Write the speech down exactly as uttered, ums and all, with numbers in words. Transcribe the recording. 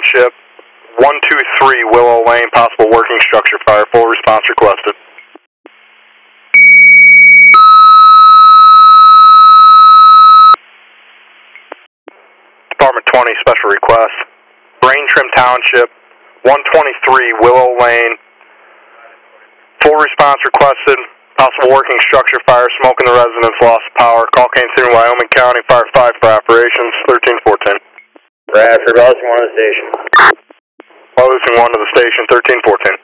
Township, one two three Willow Lane, possible working structure fire, full response requested. Department twenty, special request. Brain Trim Township, one twenty-three Willow Lane, full response requested, possible working structure fire, smoke in the residence, loss of power. Call Kane City, Wyoming County, Fire five for operations, thirteen fourteen. Bradford, Losing one to the station. Losing one to the station, thirteen fourteen.